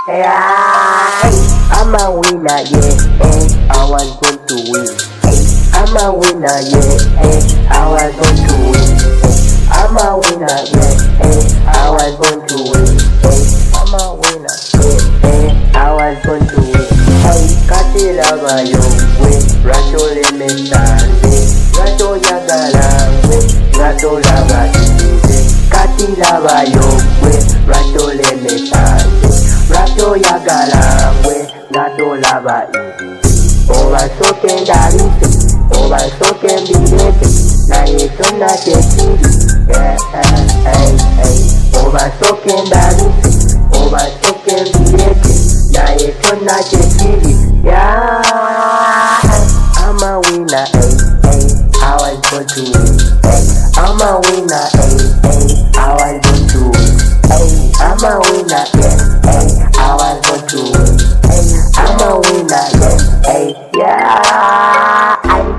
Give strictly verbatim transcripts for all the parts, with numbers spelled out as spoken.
Yeah, hey, I'm a winner, yeah, hey, I was going to win. Hey, I'm a winner, yeah, hey, I was going to win. Hey, I'm a winner, yeah, hey, I was going to win. Hey, I'm a winner, yeah, hey, I was going to win. Hey, kati lava yo, we, rato le mentale, rato yagala, we, rato lava ize. Kati lava yo, we, rato le mentale. Rato yagala we, rato lava izi. Oba soke ndalise, oba soke mbilete, na yeso na tekiri. Yeah, hey, hey. Oba soke ndalise, oba soke mbilete, na yeso na tekiri. Yeah, I'm a winner, hey, hey. I was born to win. Hey, I'm a winner, hey, hey. I was born to win. Hey, I'm a winner, yeah, hey. I was born to win. Hey, I'm a winner, yeah, hey, yeah.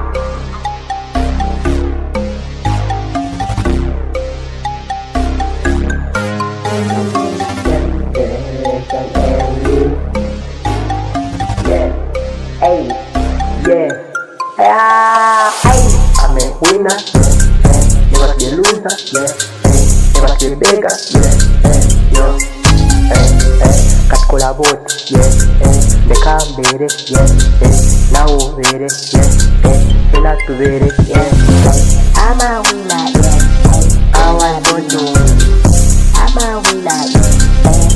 Hey, yeah, yeah, hey. I'm a winner, yeah, hey. Never be a loser, yeah, hey. Never be a beggar, yeah, hey, yo, hey, hey. Kat collabot, yeah, hey. Beka mbere, yeah, hey. Now vere, yeah, hey. Fina tu vere, yeah, hey. I'm a winner, yeah, hey. I was born to win. I'm a winner, yeah, hey.